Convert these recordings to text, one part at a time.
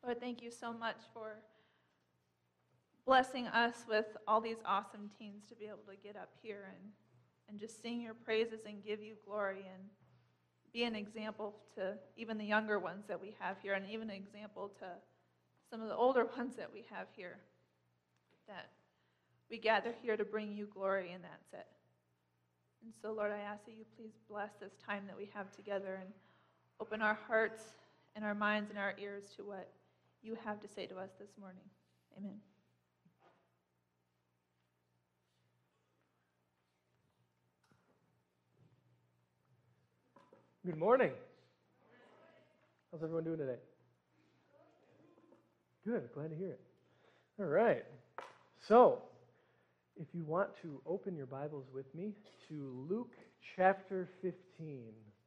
Lord, thank you so much for blessing us with all these awesome teens to be able to get up here and just sing your praises and give you glory and be an example to even the younger ones that we have here and even an example to some of the older ones that we have here, that we gather here to bring you glory, and that's it. And so, Lord, I ask that you please bless this time that we have together and open our hearts and our minds and our ears to what you have to say to us this morning. Amen. Good morning. How's everyone doing today? Good, glad to hear it. All right. So, if you want to open your Bibles with me to Luke chapter 15.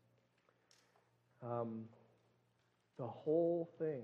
The whole thing.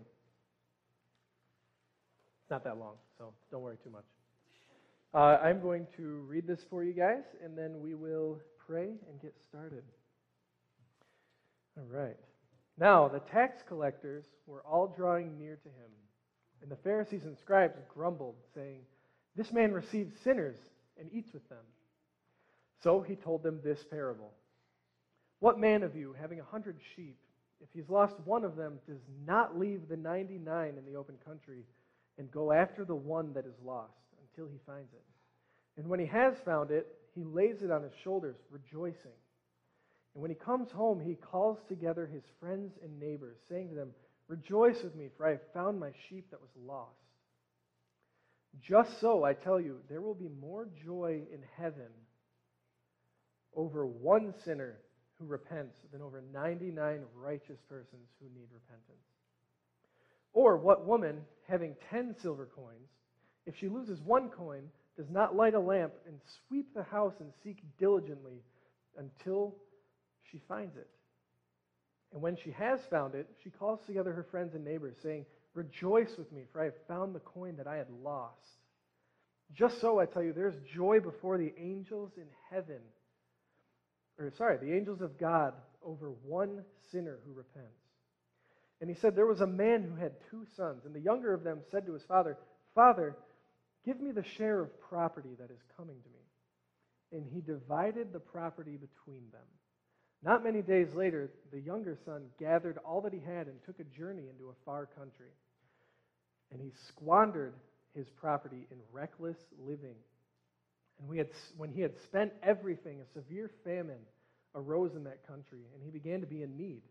It's not that long, so don't worry too much. I'm going to read this for you guys, and then we will pray and get started. All right. Now, the tax collectors were all drawing near to him, and the Pharisees and scribes grumbled, saying, "This man receives sinners and eats with them." So he told them this parable. "What man of you, having 100 sheep, if he's lost one of them, does not leave the 99 in the open country and go after the one that is lost until he finds it? And when he has found it, he lays it on his shoulders, rejoicing. And when he comes home, he calls together his friends and neighbors, saying to them, 'Rejoice with me, for I have found my sheep that was lost.' Just so, I tell you, there will be more joy in heaven over one sinner who repents than over 99 righteous persons who need repentance. Or what woman, having 10 silver coins, if she loses one coin, does not light a lamp and sweep the house and seek diligently until she finds it? And when she has found it, she calls together her friends and neighbors, saying, 'Rejoice with me, for I have found the coin that I had lost.' Just so, I tell you, there is joy before the angels in heaven, the angels of God over one sinner who repents." And he said, "There was a man who had 2 sons, and the younger of them said to his father, 'Father, give me the share of property that is coming to me.' And he divided the property between them. Not many days later, the younger son gathered all that he had and took a journey into a far country. And he squandered his property in reckless living. And when he had spent everything, a severe famine arose in that country, and he began to be in need.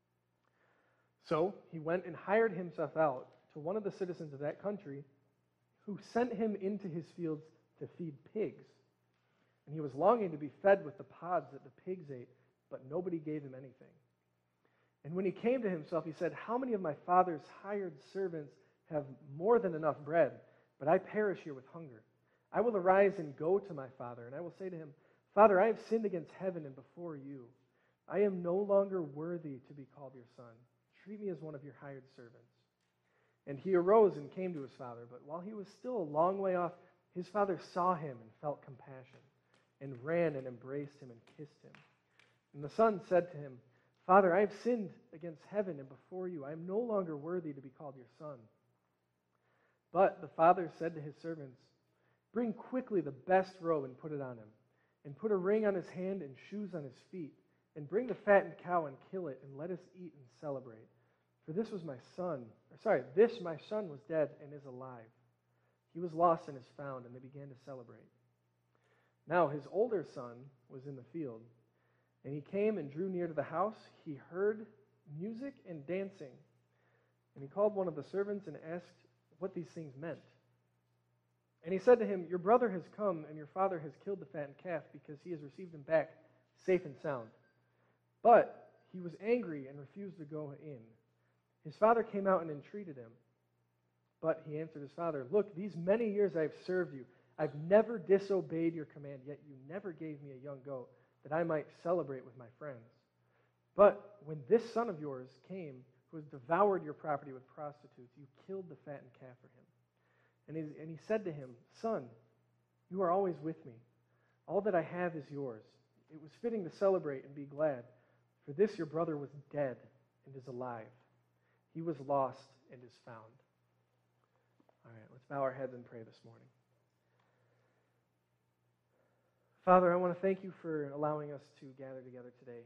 So he went and hired himself out to one of the citizens of that country, who sent him into his fields to feed pigs. And he was longing to be fed with the pods that the pigs ate, but nobody gave him anything. And when he came to himself, he said, 'How many of my father's hired servants have more than enough bread, but I perish here with hunger? I will arise and go to my father, and I will say to him, Father, I have sinned against heaven and before you. I am no longer worthy to be called your son. Treat me as one of your hired servants.' And he arose and came to his father, but while he was still a long way off, his father saw him and felt compassion, and ran and embraced him and kissed him. And the son said to him, 'Father, I have sinned against heaven and before you. I am no longer worthy to be called your son.' But the father said to his servants, 'Bring quickly the best robe and put it on him, and put a ring on his hand and shoes on his feet, and bring the fattened cow and kill it, and let us eat and celebrate. For this my son was dead and is alive. He was lost and is found,' and they began to celebrate. Now his older son was in the field, and he came and drew near to the house. He heard music and dancing, and he called one of the servants and asked what these things meant. And he said to him, 'Your brother has come, and your father has killed the fattened calf, because he has received him back safe and sound.' But he was angry and refused to go in. His father came out and entreated him. But he answered his father, 'Look, these many years I have served you. I've never disobeyed your command, yet you never gave me a young goat that I might celebrate with my friends. But when this son of yours came, who has devoured your property with prostitutes, you killed the fattened calf for him.' And he said to him, 'Son, you are always with me. All that I have is yours. It was fitting to celebrate and be glad, for this your brother was dead and is alive. He was lost and is found. All right, let's bow our heads and pray this morning. Father, I want to thank you for allowing us to gather together today.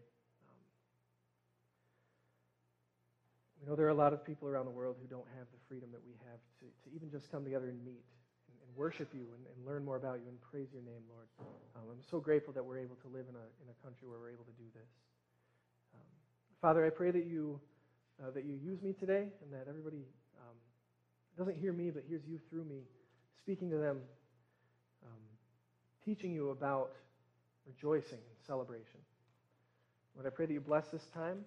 We know there are a lot of people around the world who don't have the freedom that we have to even just come together and meet and worship you and learn more about you and praise your name, Lord. I'm so grateful that we're able to live in a country where we're able to do this. Father, I pray that you use me today and that everybody doesn't hear me but hears you through me, speaking to them, teaching you about rejoicing and celebration. Lord, I pray that you bless this time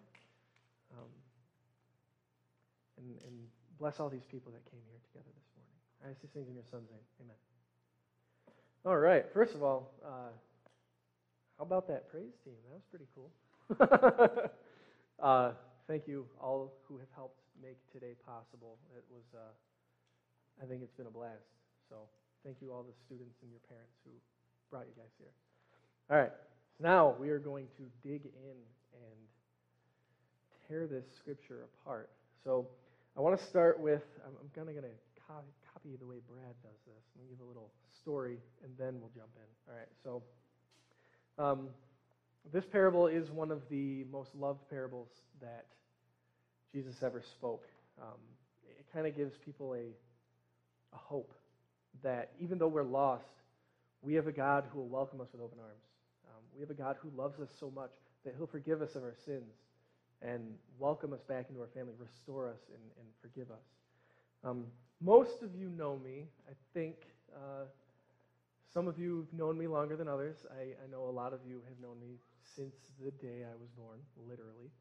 and bless all these people that came here together this morning. I ask these things in your Son's name. Amen. All right. First of all, how about that praise team? That was pretty cool. Thank you all who have helped make today possible. It was, I think it's been a blast. So thank you all the students and your parents who brought you guys here. All right. Now we are going to dig in and tear this scripture apart. So I want to start with, I'm kind of going to copy the way Brad does this. I'm going to give a little story, and then we'll jump in. All right, so this parable is one of the most loved parables that Jesus ever spoke. It kind of gives people a hope that even though we're lost, we have a God who will welcome us with open arms. We have a God who loves us so much that he'll forgive us of our sins and welcome us back into our family, restore us, and forgive us. Most of you know me. I think some of you have known me longer than others. I know a lot of you have known me since the day I was born, literally.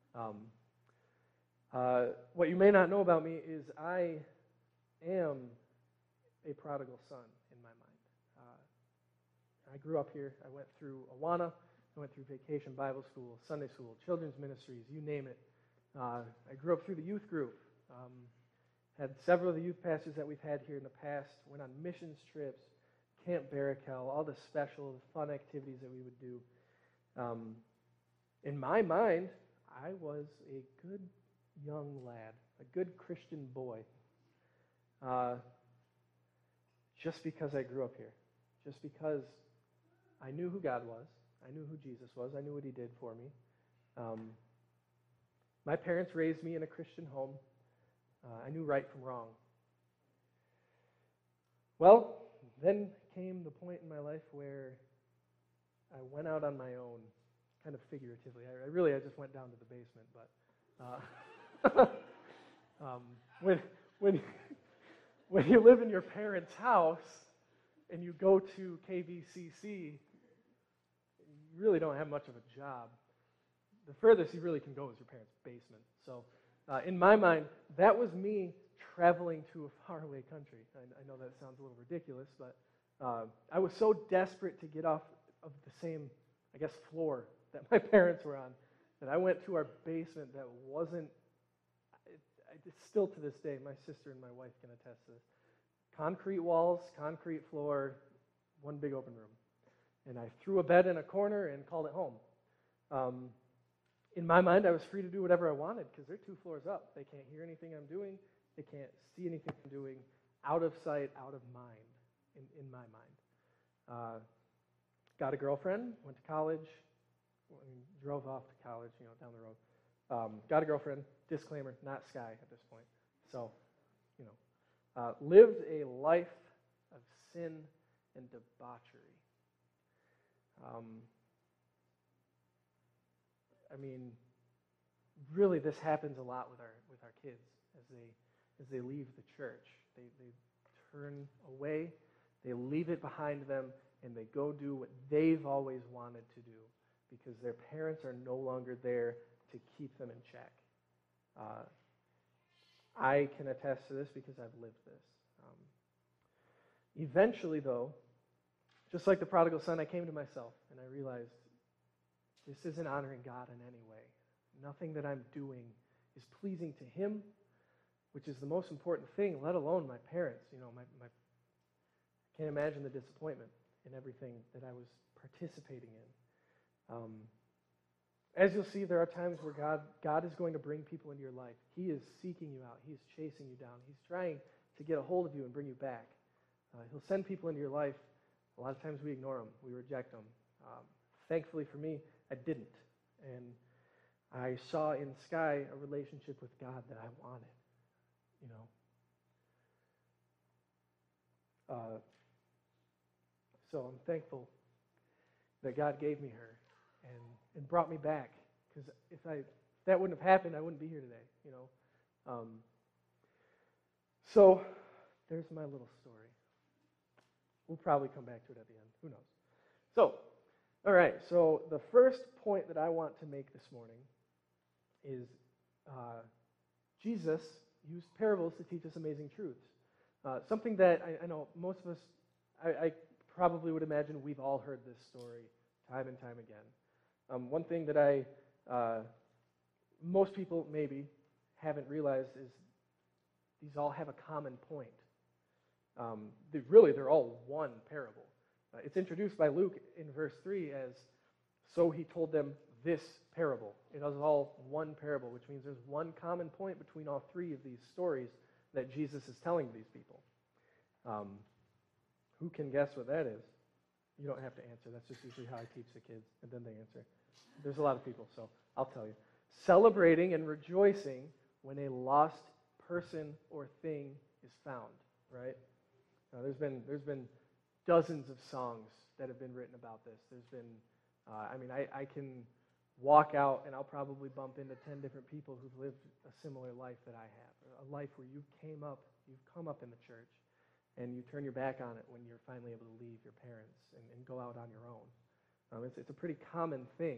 What you may not know about me is I am a prodigal son in my mind. I grew up here. I went through Awana. I went through Vacation Bible School, Sunday School, Children's Ministries, you name it. I grew up through the youth group. Had several of the youth pastors that we've had here in the past. Went on missions trips, Camp Barakel, all the special, fun activities that we would do. In my mind, I was a good young lad, a good Christian boy. Just because I grew up here. Just because I knew who God was. I knew who Jesus was. I knew what he did for me. My parents raised me in a Christian home. I knew right from wrong. Well, then came the point in my life where I went out on my own, kind of figuratively. I just went down to the basement, but when you live in your parents' house and you go to KVCC, you really don't have much of a job. The furthest you really can go is your parents' basement. So in my mind, that was me traveling to a faraway country. I know that sounds a little ridiculous, but I was so desperate to get off of the same, I guess, floor that my parents were on that I went to our basement that wasn't, it's still to this day, my sister and my wife can attest to this. Concrete walls, concrete floor, one big open room. And I threw a bed in a corner and called it home. In my mind, I was free to do whatever I wanted because they're 2 floors up. They can't hear anything I'm doing. They can't see anything I'm doing. Out of sight, out of mind, in my mind. Got a girlfriend, went to college, drove off to college, down the road. Got a girlfriend, disclaimer, not Sky at this point. So, lived a life of sin and debauchery. Really, this happens a lot with our kids as they leave the church. They turn away, they leave it behind them, and they go do what they've always wanted to do because their parents are no longer there to keep them in check. I can attest to this because I've lived this. Eventually, though, just like the prodigal son, I came to myself and I realized this isn't honoring God in any way. Nothing that I'm doing is pleasing to him, which is the most important thing, let alone my parents. I can't imagine the disappointment in everything that I was participating in. as you'll see, there are times where God is going to bring people into your life. He is seeking you out. He's chasing you down. He's trying to get a hold of you and bring you back. He'll send people into your life. A lot of times we ignore them. We reject them. Thankfully for me, I didn't. And I saw in Sky a relationship with God that I wanted, you know. So I'm thankful that God gave me her and brought me back. Because if that wouldn't have happened, I wouldn't be here today, you know. So there's my little story. We'll probably come back to it at the end. Who knows? So, all right. So the first point that I want to make this morning is Jesus used parables to teach us amazing truths. Something that I know most of us, I probably would imagine we've all heard this story time and time again. One thing that most people maybe haven't realized is these all have a common point. They're all one parable. It's introduced by Luke in verse 3 as, so he told them this parable. It is all one parable, which means there's one common point between all three of these stories that Jesus is telling these people. Who can guess what that is? You don't have to answer. That's just usually how I teach the kids, and then they answer. There's a lot of people, so I'll tell you. Celebrating and rejoicing when a lost person or thing is found, right? There's been dozens of songs that have been written about this. There's been, I can walk out and I'll probably bump into 10 different people who've lived a similar life that I have, a life where you've come up in the church, and you turn your back on it when you're finally able to leave your parents and go out on your own. It's a pretty common thing.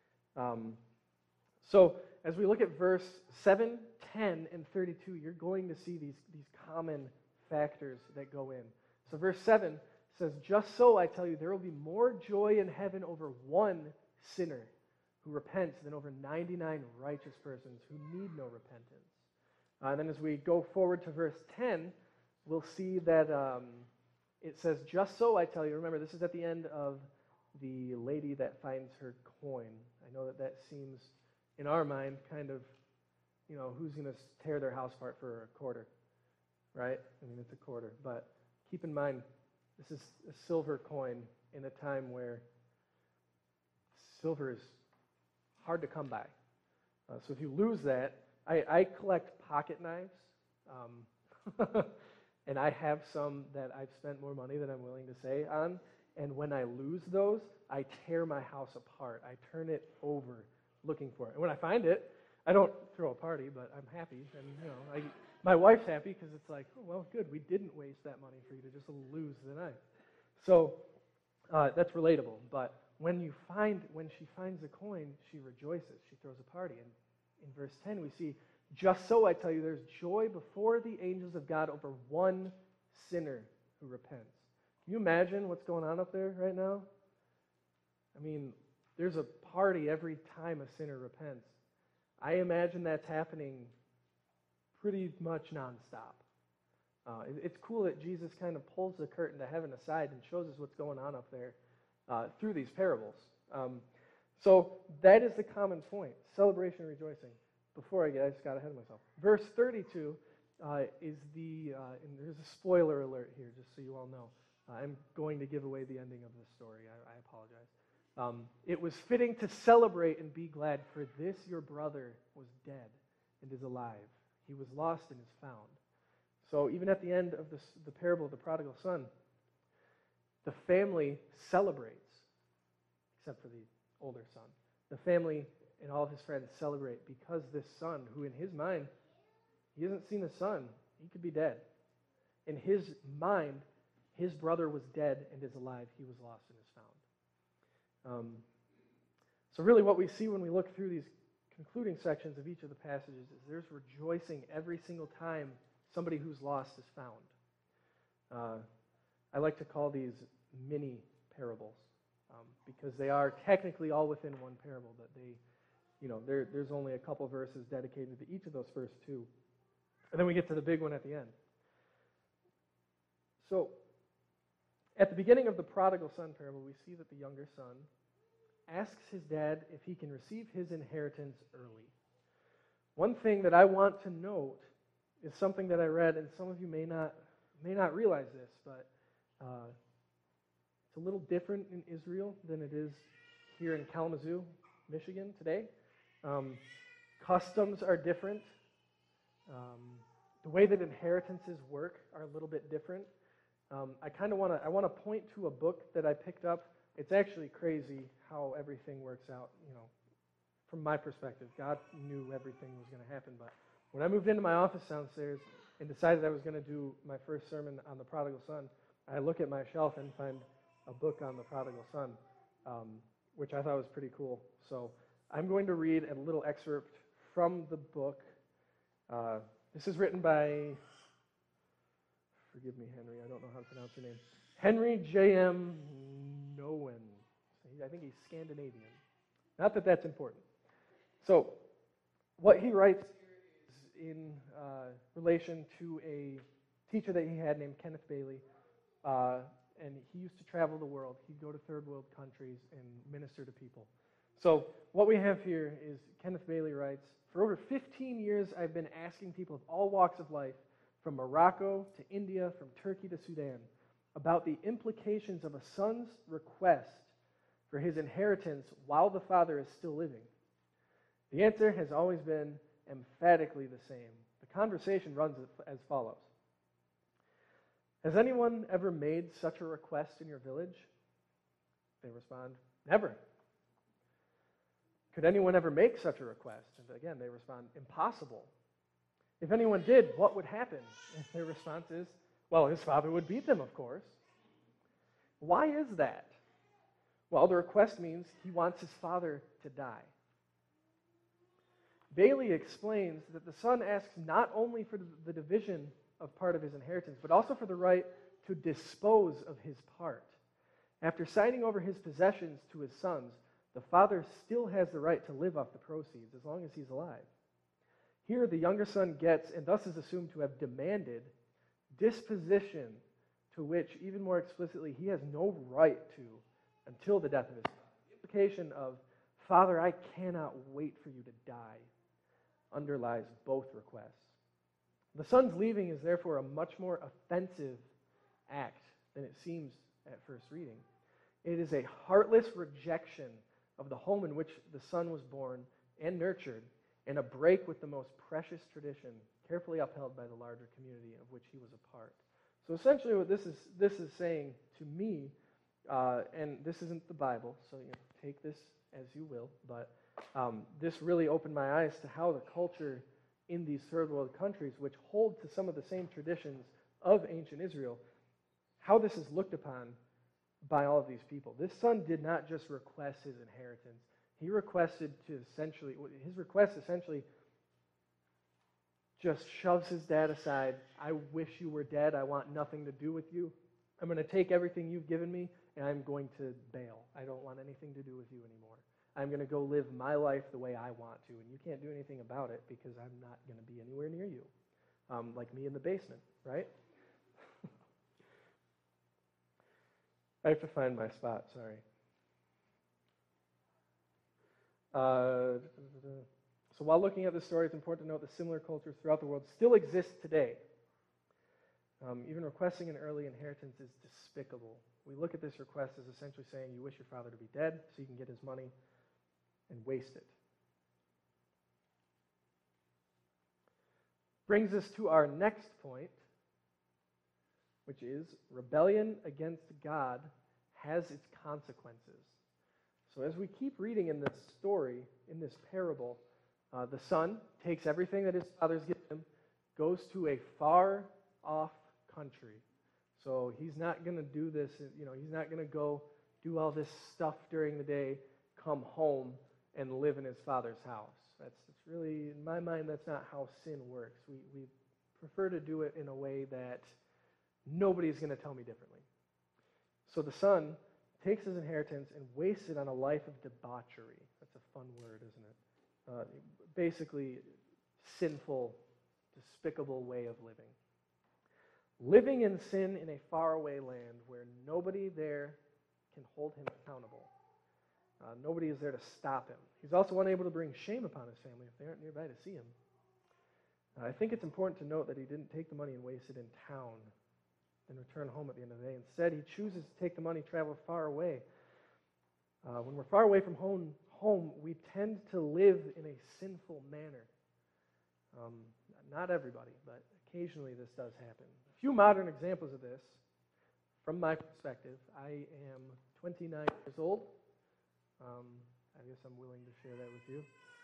So as we look at verse 7, 10, and 32, you're going to see these common factors that go in. So verse 7 says, just so I tell you, there will be more joy in heaven over one sinner who repents than over 99 righteous persons who need no repentance. And then as we go forward to verse 10, we'll see that it says, just so I tell you. Remember, this is at the end of the lady that finds her coin. I know that seems, in our mind, kind of, who's going to tear their house apart for a quarter, right? It's a quarter. But keep in mind, this is a silver coin in a time where silver is hard to come by. So if you lose that, I collect pocket knives. And I have some that I've spent more money than I'm willing to say on. And when I lose those, I tear my house apart. I turn it over looking for it. And when I find it, I don't throw a party, but I'm happy. And, my wife's happy because it's like, oh, well, good. We didn't waste that money for you to just lose the knife. So that's relatable. But when she finds the coin, she rejoices. She throws a party. And in verse 10, we see, just so I tell you, there's joy before the angels of God over one sinner who repents. Can you imagine what's going on up there right now? There's a party every time a sinner repents. I imagine that's happening pretty much nonstop. It's cool that Jesus kind of pulls the curtain to heaven aside and shows us what's going on up there through these parables. So that is the common point, celebration and rejoicing. Before I just got ahead of myself. Verse 32 is and there's a spoiler alert here, just so you all know. I'm going to give away the ending of this story. I apologize. It was fitting to celebrate and be glad, for this your brother was dead and is alive. He was lost and is found. So even at the end of the parable of the prodigal son, the family celebrates, except for the older son. The family and all of his friends celebrate because this son, who in his mind, he hasn't seen the son, he could be dead. In his mind, his brother was dead and is alive. He was lost and is found. So really what we see when we look through these concluding sections of each of the passages is there's rejoicing every single time somebody who's lost is found. I like to call these mini parables because they are technically all within one parable, but there's only a couple verses dedicated to each of those first two. And then we get to the big one at the end. So, at the beginning of the prodigal son parable, we see that the younger son asks his dad if he can receive his inheritance early. One thing that I want to note is something that I read, and some of you may not realize this, but it's a little different in Israel than it is here in Kalamazoo, Michigan today. Customs are different. The way that inheritances work are a little bit different. I want to point to a book that I picked up. It's actually crazy how everything works out, from my perspective. God knew everything was going to happen, but when I moved into my office downstairs and decided I was going to do my first sermon on the prodigal son, I look at my shelf and find a book on the prodigal son, which I thought was pretty cool. So I'm going to read a little excerpt from the book. This is written by, forgive me, Henry, I don't know how to pronounce your name, Henry J.M. Nouwen. I think he's Scandinavian. Not that that's important. So what he writes here is in relation to a teacher that he had named Kenneth Bailey, and he used to travel the world. He'd go to third world countries and minister to people. So what we have here is Kenneth Bailey writes, "For over 15 years, I've been asking people of all walks of life, from Morocco to India, from Turkey to Sudan, about the implications of a son's request for his inheritance while the father is still living. The answer has always been emphatically the same. The conversation runs as follows. Has anyone ever made such a request in your village? They respond, never. Could anyone ever make such a request? And again, they respond, impossible. If anyone did, what would happen? And their response is, well, his father would beat them, of course. Why is that? Well, the request means he wants his father to die. Bailey explains that the son asks not only for the division of part of his inheritance, but also for the right to dispose of his part. After signing over his possessions to his sons, the father still has the right to live off the proceeds as long as he's alive. Here, the younger son gets, and thus is assumed to have demanded, disposition to which, even more explicitly, he has no right to until the death of his son. The implication of, Father, I cannot wait for you to die, underlies both requests. The son's leaving is therefore a much more offensive act than it seems at first reading. It is a heartless rejection of the home in which the son was born and nurtured, and a break with the most precious tradition carefully upheld by the larger community of which he was a part. So essentially what this is saying to me, and this isn't the Bible, so take this as you will, but this really opened my eyes to how the culture in these third world countries, which hold to some of the same traditions of ancient Israel, how this is looked upon by all of these people. This son did not just request his inheritance. He requested his request essentially just shoves his dad aside. I wish you were dead. I want nothing to do with you. I'm going to take everything you've given me, and I'm going to bail. I don't want anything to do with you anymore. I'm going to go live my life the way I want to, and you can't do anything about it because I'm not going to be anywhere near you. Like me in the basement, right? I have to find my spot, sorry. So while looking at this story, it's important to note that similar cultures throughout the world still exist today. Even requesting an early inheritance is despicable. We look at this request as essentially saying you wish your father to be dead so you can get his money and waste it. Brings us to our next point, which is rebellion against God has its consequences. So as we keep reading in this story, in this parable, the son takes everything that his father's given him, goes to a far-off country. So he's not going to do this, he's not going to go do all this stuff during the day, come home, and live in his father's house. That's really, in my mind, that's not how sin works. We prefer to do it in a way that nobody's going to tell me differently. So the son takes his inheritance and wastes it on a life of debauchery. That's a fun word, isn't it? Basically, sinful, despicable way of living. Living in sin in a faraway land where nobody there can hold him accountable. Nobody is there to stop him. He's also unable to bring shame upon his family if they aren't nearby to see him. I think it's important to note that he didn't take the money and waste it in town and return home at the end of the day. Instead, he chooses to take the money, travel far away. When we're far away from home, we tend to live in a sinful manner. Not everybody, but occasionally this does happen. A few modern examples of this, from my perspective. I am 29 years old. I guess I'm willing to share that with you.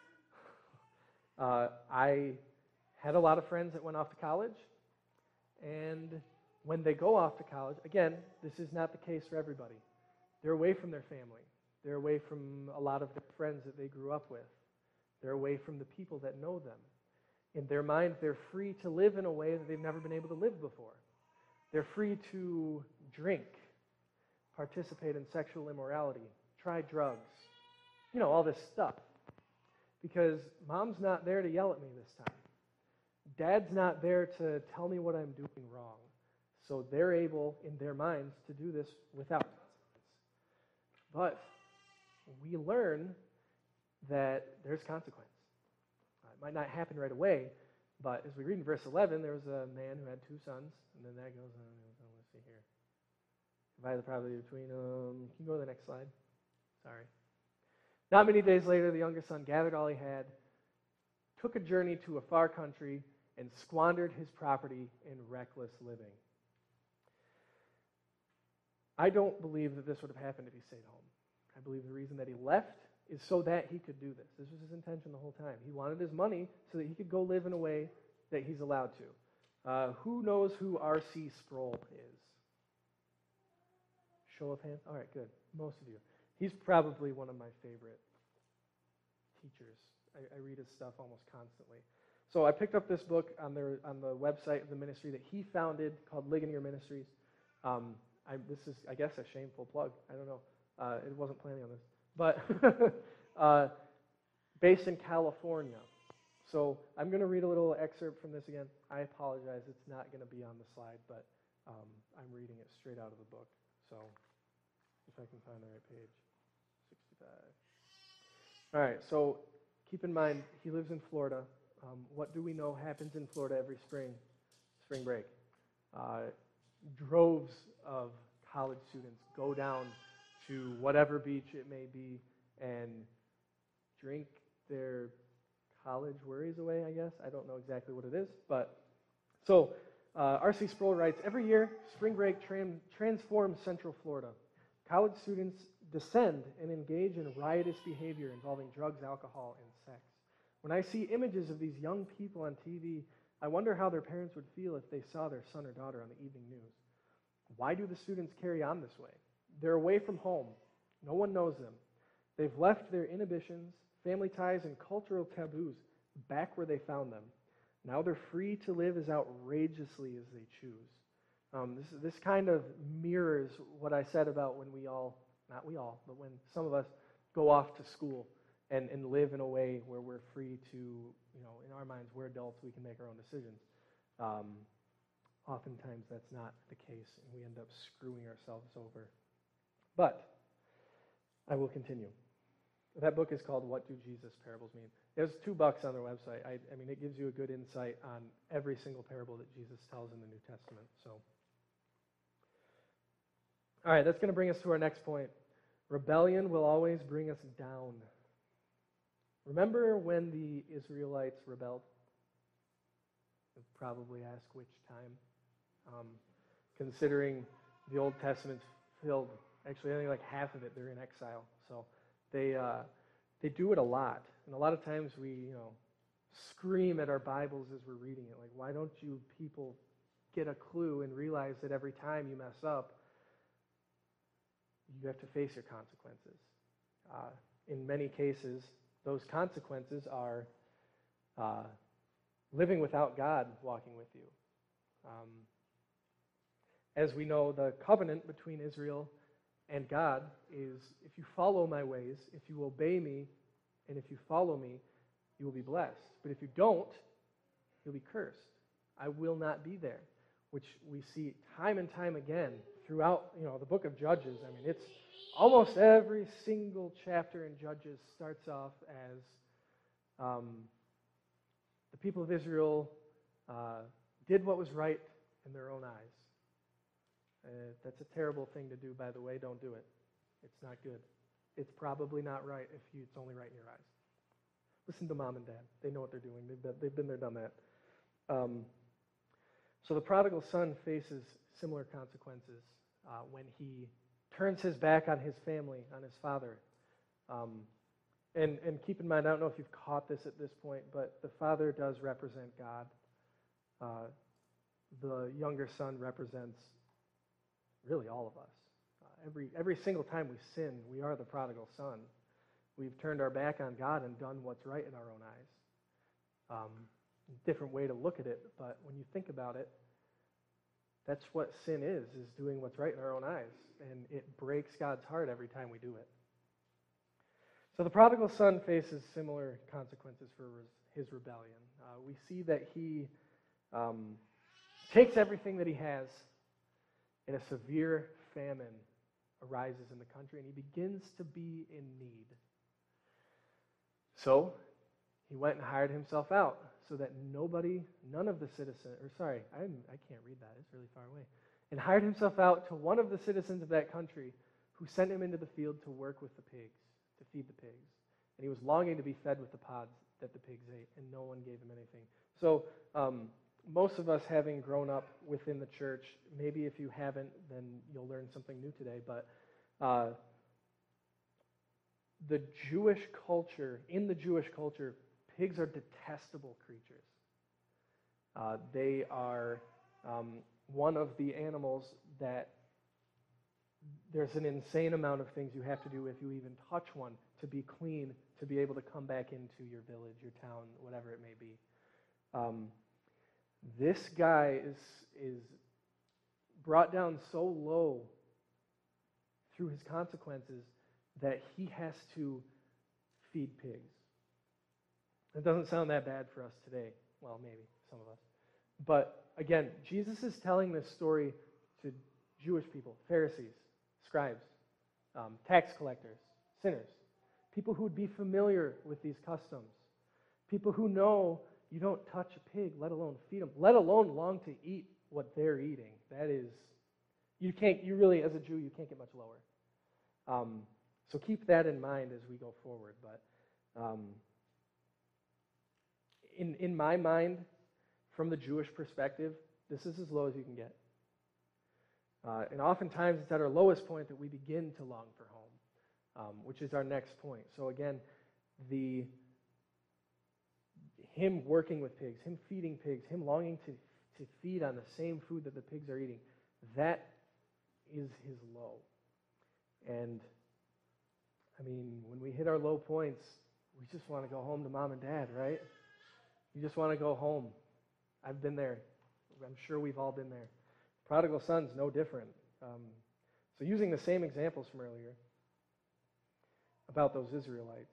I had a lot of friends that went off to college, and when they go off to college, again, this is not the case for everybody. They're away from their family. They're away from a lot of their friends that they grew up with. They're away from the people that know them. In their mind, they're free to live in a way that they've never been able to live before. They're free to drink, participate in sexual immorality, try drugs, all this stuff. Because mom's not there to yell at me this time. Dad's not there to tell me what I'm doing wrong. So they're able, in their minds, to do this without consequence. But we learn that there's consequence. It might not happen right away, but as we read in verse 11, there was a man who had 2 sons, and then that goes on. Let's see here. Divide the property between them. Can you go to the next slide? Sorry. Not many days later, the younger son gathered all he had, took a journey to a far country, and squandered his property in reckless living. I don't believe that this would have happened if he stayed home. I believe the reason that he left is so that he could do this. This was his intention the whole time. He wanted his money so that he could go live in a way that he's allowed to. Who knows who R.C. Sproul is? Show of hands? All right, good. Most of you. He's probably one of my favorite teachers. I read his stuff almost constantly. So I picked up this book on the website of the ministry that he founded called Ligonier Ministries. This is, I guess, a shameful plug. I don't know. It wasn't planning on this. But based in California. So I'm going to read a little excerpt from this again. I apologize. It's not going to be on the slide, but I'm reading it straight out of the book. So if I can find the right page. 65. All right, so keep in mind, he lives in Florida. What do we know happens in Florida every spring break? Droves of college students go down to whatever beach it may be and drink their college worries away, I guess. I don't know exactly what it is. But so R.C. Sproul writes, every year, spring break transforms Central Florida. College students descend and engage in riotous behavior involving drugs, alcohol, and sex. When I see images of these young people on TV, I wonder how their parents would feel if they saw their son or daughter on the evening news. Why do the students carry on this way? They're away from home. No one knows them. They've left their inhibitions, family ties, and cultural taboos back where they found them. Now they're free to live as outrageously as they choose. This kind of mirrors what I said about when but when some of us go off to school and live in a way where we're free to, in our minds, we're adults, we can make our own decisions. Oftentimes that's not the case, and we end up screwing ourselves over. But I will continue. That book is called What Do Jesus Parables Mean? There's $2 on their website. I mean, it gives you a good insight on every single parable that Jesus tells in the New Testament. So, all right, that's going to bring us to our next point. Rebellion will always bring us down. Remember when the Israelites rebelled? You'll probably ask which time. Considering the Old Testament's filled, actually I think like half of it they're in exile. So they do it a lot. And a lot of times we, scream at our Bibles as we're reading it. Like, why don't you people get a clue and realize that every time you mess up, you have to face your consequences. In many cases, those consequences are living without God walking with you. As we know, the covenant between Israel and God is, if you follow my ways, if you obey me, and if you follow me, you will be blessed. But if you don't, you'll be cursed. I will not be there, which we see time and time again throughout, the book of Judges. I mean, almost every single chapter in Judges starts off as the people of Israel did what was right in their own eyes. That's a terrible thing to do, by the way. Don't do it. It's not good. It's probably not right if it's only right in your eyes. Listen to mom and dad. They know what they're doing. They've been there, done that. So the prodigal son faces similar consequences when he turns his back on his family, on his father. And keep in mind, I don't know if you've caught this at this point, but the father does represent God. The younger son represents really all of us. Every single time we sin, we are the prodigal son. We've turned our back on God and done what's right in our own eyes. Different way to look at it, but when you think about it, that's what sin is doing what's right in our own eyes. And it breaks God's heart every time we do it. So the prodigal son faces similar consequences for his rebellion. We see that he takes everything that he has, and a severe famine arises in the country, and he begins to be in need. So he went and hired himself out so that none of the citizens, I can't read that, it's really far away, and hired himself out to one of the citizens of that country who sent him into the field to work with the pigs, to feed the pigs. And he was longing to be fed with the pods that the pigs ate, and no one gave him anything. So most of us having grown up within the church, maybe if you haven't, then you'll learn something new today, but in the Jewish culture, pigs are detestable creatures. They are one of the animals that there's an insane amount of things you have to do if you even touch one to be clean, to be able to come back into your village, your town, whatever it may be. This guy is brought down so low through his consequences that he has to feed pigs. It doesn't sound that bad for us today. Well, maybe, some of us. But again, Jesus is telling this story to Jewish people, Pharisees, scribes, tax collectors, sinners, people who would be familiar with these customs, people who know you don't touch a pig, let alone feed them, let alone long to eat what they're eating. That is, you really, as a Jew, you can't get much lower. So keep that in mind as we go forward. But in my mind, from the Jewish perspective, this is as low as you can get. And oftentimes it's at our lowest point that we begin to long for home, which is our next point. So again, him working with pigs, him feeding pigs, him longing to feed on the same food that the pigs are eating, that is his low. And I mean, when we hit our low points, we just want to go home to mom and dad, right? You just want to go home. I've been there. I'm sure we've all been there. Prodigal son's no different. So using the same examples from earlier about those Israelites,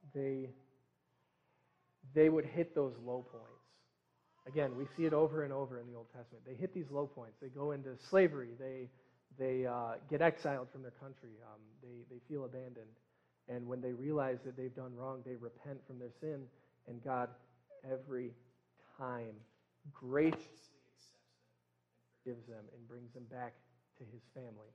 they would hit those low points. Again, we see it over and over in the Old Testament. They hit these low points. They go into slavery. They get exiled from their country. They feel abandoned. And when they realize that they've done wrong, they repent from their sin, and God every time graciously accepts them and forgives them and brings them back to his family.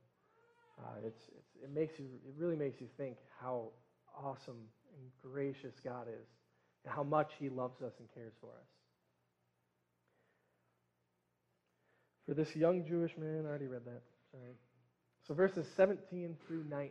It really makes you think how awesome and gracious God is, and how much he loves us and cares for us. For this young Jewish man, I already read that, sorry. So verses 17 through 19.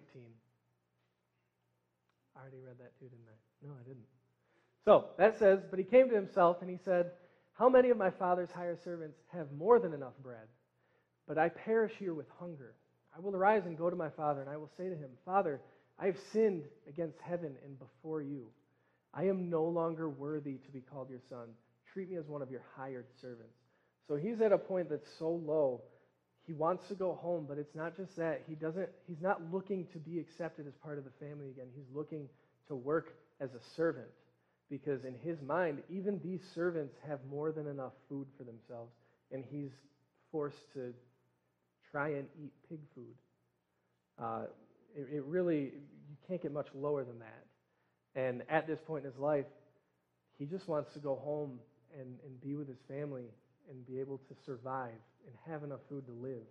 I already read that too, didn't I? No, I didn't. So that says, but he came to himself and he said, how many of my father's hired servants have more than enough bread? But I perish here with hunger. I will arise and go to my father, and I will say to him, Father, I have sinned against heaven and before you. I am no longer worthy to be called your son. Treat me as one of your hired servants. So he's at a point that's so low, he wants to go home, but it's not just that. He's not looking to be accepted as part of the family again. He's looking to work as a servant, because in his mind, even these servants have more than enough food for themselves, and he's forced to try and eat pig food. It really, you can't get much lower than that. And at this point in his life, he just wants to go home and be with his family and be able to survive and have enough food to live.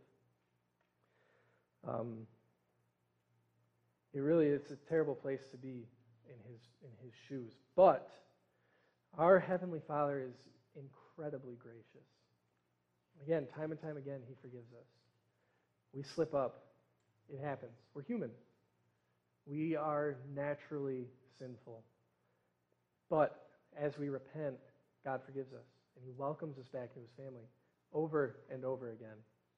It's a terrible place to be in his shoes. But our Heavenly Father is incredibly gracious. Again, time and time again, he forgives us. We slip up. It happens. We're human. We are naturally sinful. But as we repent, God forgives us, and he welcomes us back into his family over and over again.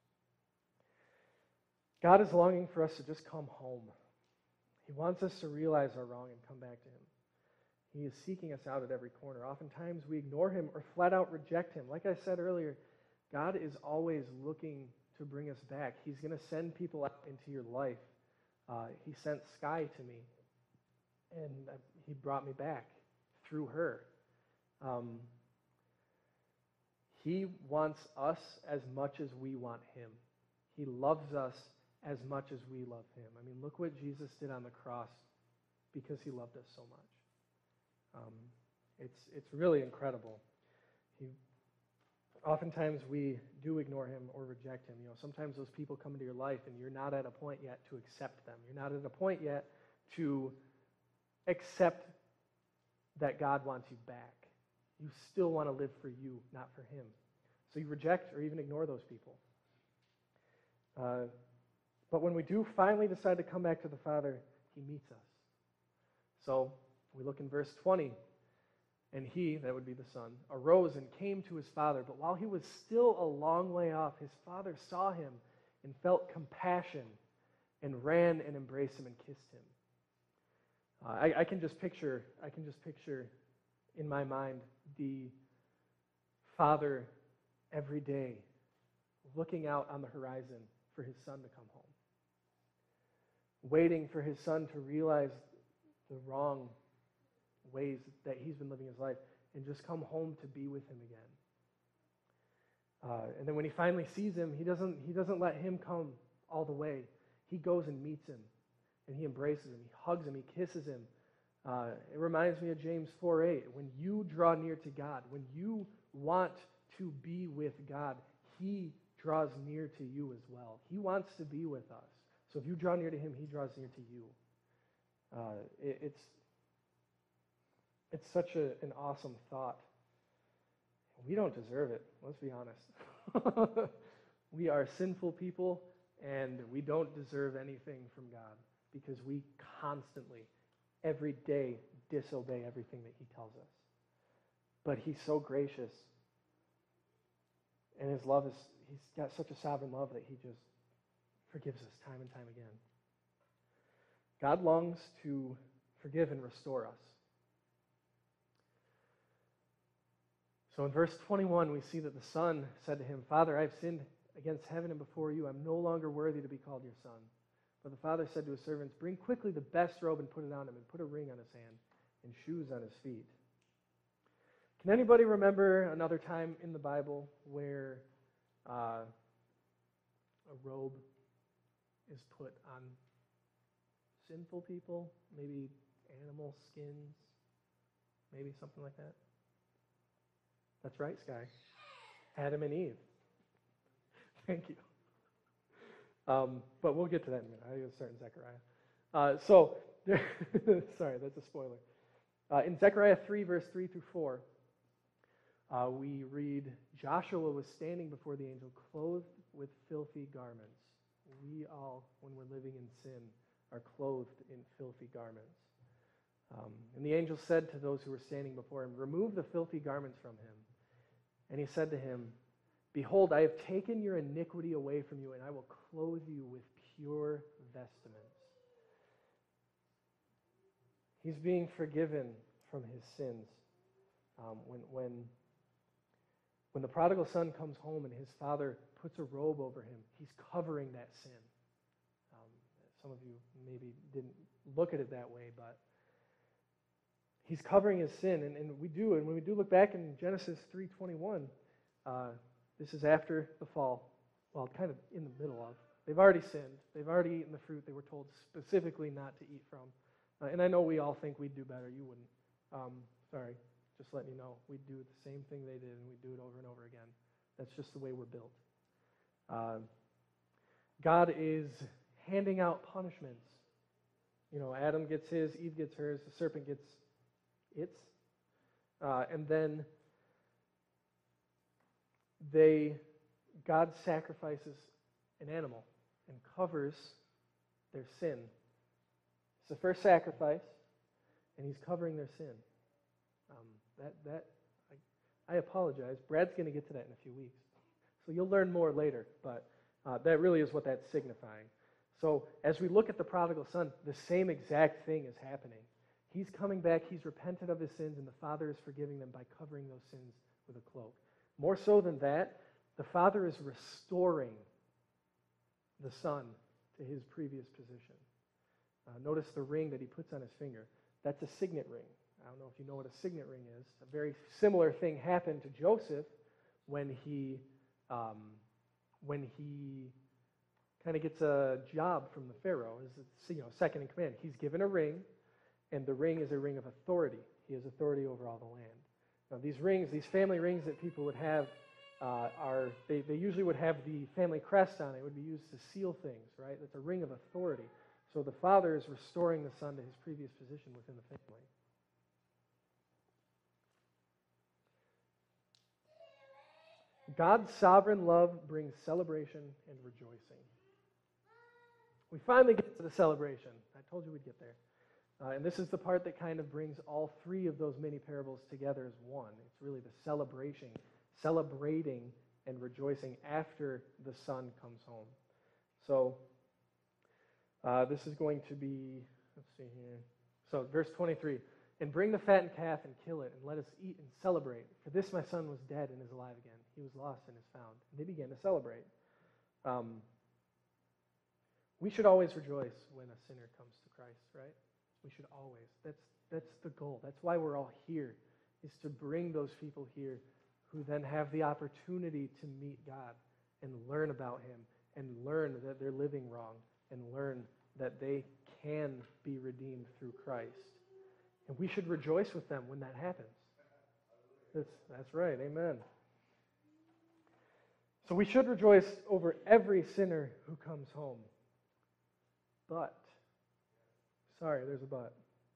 God is longing for us to just come home. He wants us to realize our wrong and come back to him. He is seeking us out at every corner. Oftentimes we ignore him or flat out reject him. Like I said earlier, God is always looking to bring us back. He's going to send people out into your life. He sent Sky to me, and he brought me back through her. He wants us as much as we want him. He loves us as much as we love him. I mean, look what Jesus did on the cross because he loved us so much. It's really incredible. Oftentimes we do ignore him or reject him. Sometimes those people come into your life and you're not at a point yet to accept them. You're not at a point yet to accept that God wants you back. You still want to live for you, not for him. So you reject or even ignore those people. But when we do finally decide to come back to the Father, he meets us. So we look in verse 20. And he, that would be the son, arose and came to his father. But while he was still a long way off, his father saw him and felt compassion and ran and embraced him and kissed him. I can just picture in my mind the father every day looking out on the horizon for his son to come home, waiting for his son to realize the wrong ways that he's been living his life and just come home to be with him again. And then when he finally sees him, he doesn't let him come all the way. He goes and meets him, and he embraces him, he hugs him, he kisses him. It reminds me of James 4:8. When you draw near to God, when you want to be with God, he draws near to you as well. He wants to be with us. So if you draw near to him, he draws near to you. It's such an awesome thought. We don't deserve it, let's be honest. We are sinful people, and we don't deserve anything from God because we constantly, every day, disobey everything that he tells us. But he's so gracious, and his love he's got such a sovereign love that he just forgives us time and time again. God longs to forgive and restore us. So in verse 21, we see that the son said to him, Father, I have sinned against heaven and before you. I'm no longer worthy to be called your son. But the father said to his servants, bring quickly the best robe and put it on him, and put a ring on his hand and shoes on his feet. Can anybody remember another time in the Bible where a robe is put on sinful people? Maybe animal skins? Maybe something like that? That's right, Sky. Adam and Eve. Thank you. But we'll get to that in a minute. I gotta start in Zechariah. Sorry, that's a spoiler. In Zechariah 3, verse 3 through 4, we read, Joshua was standing before the angel, clothed with filthy garments. We all, when we're living in sin, are clothed in filthy garments. And the angel said to those who were standing before him, remove the filthy garments from him. And he said to him, behold, I have taken your iniquity away from you, and I will clothe you with pure vestments. He's being forgiven from his sins. When the prodigal son comes home and his father puts a robe over him, he's covering that sin. Some of you maybe didn't look at it that way, but he's covering his sin, and when we do look back in Genesis 3:21, this is after the fall, well, kind of in the middle of They've already sinned. They've already eaten the fruit they were told specifically not to eat from. And I know we all think we'd do better. You wouldn't. Sorry, just letting you know. We'd do the same thing they did, and we'd do it over and over again. That's just the way we're built. God is handing out punishments. Adam gets his, Eve gets hers, the serpent gets its. And then God sacrifices an animal and covers their sin. It's the first sacrifice, and he's covering their sin. I apologize. Brad's going to get to that in a few weeks. So you'll learn more later, but that really is what that's signifying. So as we look at the prodigal son, the same exact thing is happening. He's coming back, he's repented of his sins, and the Father is forgiving them by covering those sins with a cloak. More so than that, the Father is restoring the Son to his previous position. Notice the ring that he puts on his finger. That's a signet ring. I don't know if you know what a signet ring is. A very similar thing happened to Joseph when he kind of gets a job from the Pharaoh as second in command. He's given a ring, and the ring is a ring of authority. He has authority over all the land. Now, these rings, these family rings that people would have, they usually would have the family crest on it. It would be used to seal things, right? It's a ring of authority. So the Father is restoring the Son to his previous position within the family. God's sovereign love brings celebration and rejoicing. We finally get to the celebration. I told you we'd get there. And this is the part that kind of brings all three of those mini parables together as one. It's really the celebrating and rejoicing after the Son comes home. So this is going to be, let's see here. So verse 23, and bring the fattened calf and kill it, and let us eat and celebrate. For this my son was dead and is alive again. He was lost and is found. And they began to celebrate. We should always rejoice when a sinner comes to Christ, right? We should always. That's the goal. That's why we're all here, is to bring those people here who then have the opportunity to meet God and learn about him and learn that they're living wrong and learn that they can be redeemed through Christ. And we should rejoice with them when that happens. That's right. Amen. So we should rejoice over every sinner who comes home. But, sorry, there's a but.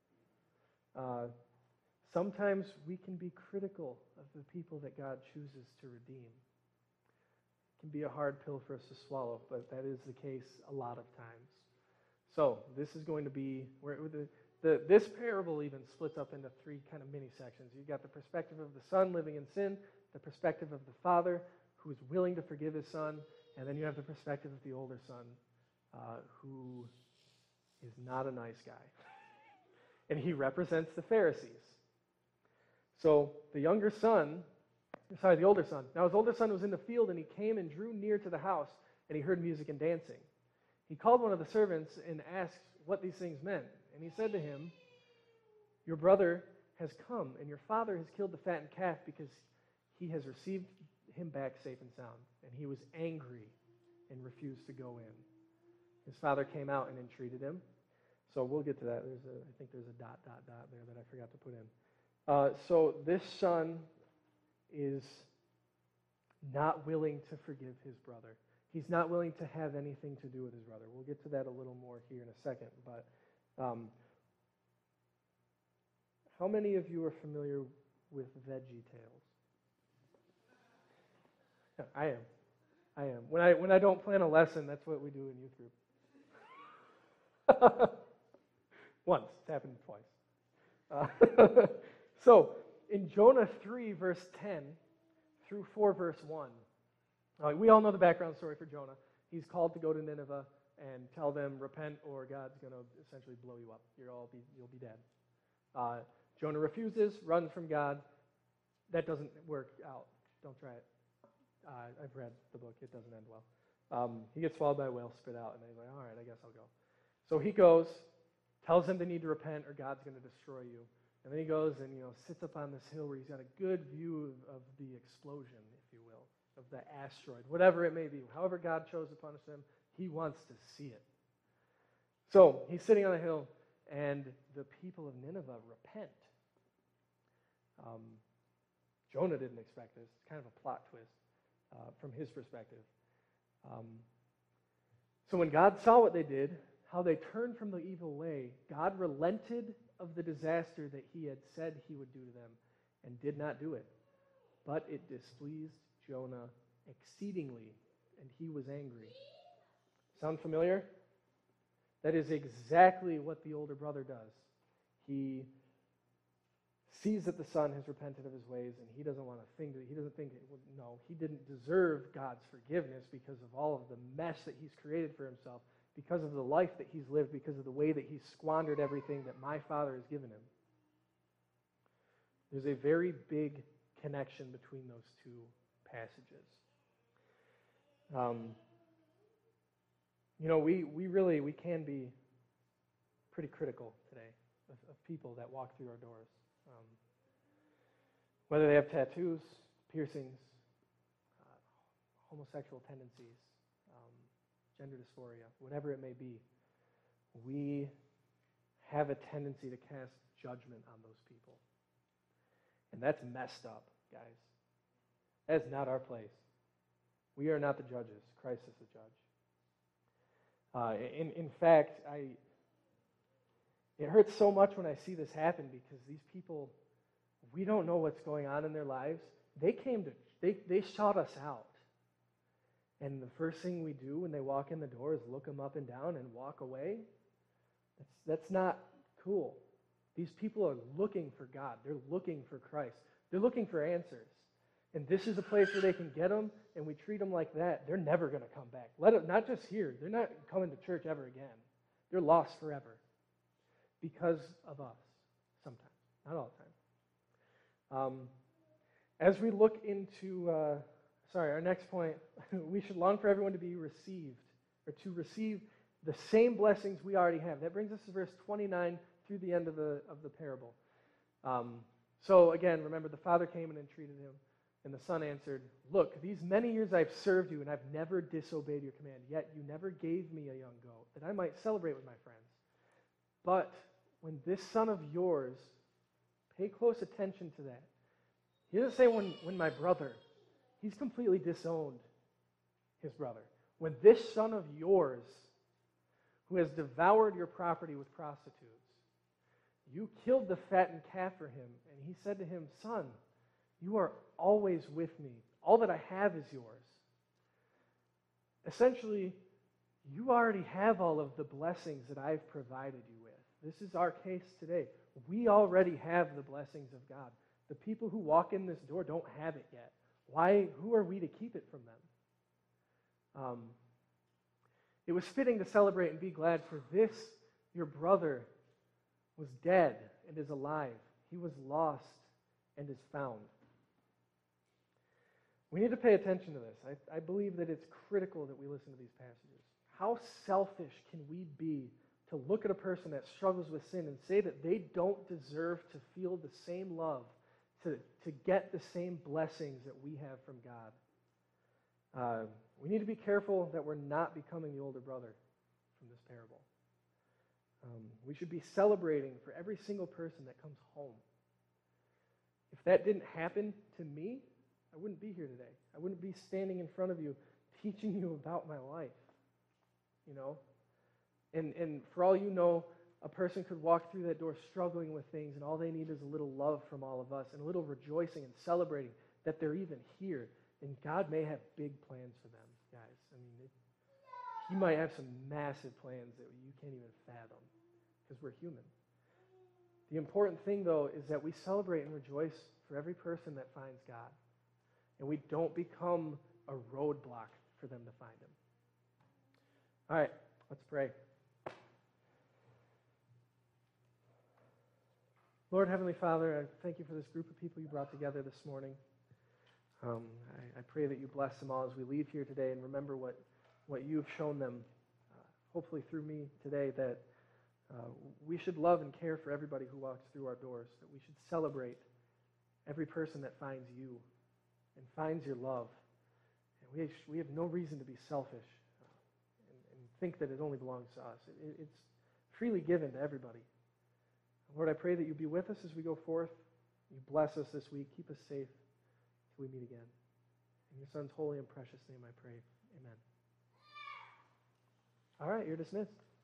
Sometimes we can be critical of the people that God chooses to redeem. It can be a hard pill for us to swallow, but that is the case a lot of times. So this is going to be this parable even splits up into three kind of mini sections. You've got the perspective of the son living in sin, the perspective of the father who is willing to forgive his son, and then you have the perspective of the older son who is not a nice guy. And he represents the Pharisees. So the older son, now his older son was in the field, and he came and drew near to the house, and he heard music and dancing. He called one of the servants and asked what these things meant. And he said to him, your brother has come, and your father has killed the fattened calf because he has received him back safe and sound. And he was angry and refused to go in. His father came out and entreated him. So we'll get to that. I think there's a ... there that I forgot to put in. So this son is not willing to forgive his brother. He's not willing to have anything to do with his brother. We'll get to that a little more here in a second. But how many of you are familiar with VeggieTales? I am. When I don't plan a lesson, that's what we do in youth group. Once. It's happened twice. So, in Jonah 3, verse 10 through 4, verse 1, we all know the background story for Jonah. He's called to go to Nineveh and tell them, repent, or God's going to essentially blow you up. You'll be dead. Jonah refuses, runs from God. That doesn't work out. Don't try it. I've read the book. It doesn't end well. He gets swallowed by a whale, spit out, and he's like, all right, I guess I'll go. So he goes, tells them they need to repent or God's going to destroy you. And then he goes and sits up on this hill where he's got a good view of the explosion, if you will, of the asteroid, whatever it may be. However God chose to punish them, He wants to see it. So he's sitting on a hill, and the people of Nineveh repent. Jonah didn't expect this. It's kind of a plot twist from his perspective. So when God saw what they did, how they turned from the evil way, God relented of the disaster that he had said he would do to them and did not do it. But it displeased Jonah exceedingly, and he was angry. Sound familiar? That is exactly what the older brother does. He sees that the son has repented of his ways, and he doesn't want to think that he didn't deserve God's forgiveness because of all of the mess that he's created for himself, because of the life that he's lived, because of the way that he's squandered everything that my Father has given him. There's a very big connection between those two passages. We can be pretty critical today of people that walk through our doors. Whether they have tattoos, piercings, homosexual tendencies, gender dysphoria, whatever it may be, we have a tendency to cast judgment on those people. And that's messed up, guys. That's not our place. We are not the judges. Christ is the judge. In fact, it hurts so much when I see this happen because these people, we don't know what's going on in their lives. They shut us out. And the first thing we do when they walk in the door is look them up and down and walk away. That's not cool. These people are looking for God. They're looking for Christ. They're looking for answers. And this is a place where they can get them, and we treat them like that. They're never going to come back. Not just here. They're not coming to church ever again. They're lost forever because of us sometimes. Not all the time. As we look into, our next point, we should long for everyone to be received, or to receive the same blessings we already have. That brings us to verse 29 through the end of the parable. So again, remember, the father came and entreated him, and the son answered, "Look, these many years I've served you, and I've never disobeyed your command, yet you never gave me a young goat, that I might celebrate with my friends. But when this son of yours," pay close attention to that. He doesn't say when my brother, he's completely disowned his brother. When this son of yours, who has devoured your property with prostitutes, you killed the fattened calf for him. And he said to him, "Son, you are always with me. All that I have is yours." Essentially, you already have all of the blessings that I've provided you with. This is our case today. We already have the blessings of God. The people who walk in this door don't have it yet. Why? Who are we to keep it from them? It was fitting to celebrate and be glad, for this, your brother, was dead and is alive. He was lost and is found. We need to pay attention to this. I believe that it's critical that we listen to these passages. How selfish can we be to look at a person that struggles with sin and say that they don't deserve to feel the same love, to get the same blessings that we have from God? We need to be careful that we're not becoming the older brother from this parable. We should be celebrating for every single person that comes home. If that didn't happen to me, I wouldn't be here today. I wouldn't be standing in front of you teaching you about my life. And for all you know, a person could walk through that door struggling with things, and all they need is a little love from all of us and a little rejoicing and celebrating that they're even here. And God may have big plans for them, guys. He might have some massive plans that you can't even fathom because we're human. The important thing, though, is that we celebrate and rejoice for every person that finds God. And we don't become a roadblock for them to find Him. All right, let's pray. Lord, Heavenly Father, I thank you for this group of people you brought together this morning. I pray that you bless them all as we leave here today and remember what you've shown them, hopefully through me today, that we should love and care for everybody who walks through our doors, that we should celebrate every person that finds you and finds your love. And we have no reason to be selfish think that it only belongs to us. It's freely given to everybody. Lord, I pray that you be with us as we go forth. You bless us this week. Keep us safe till we meet again. In your Son's holy and precious name I pray. Amen. All right, you're dismissed.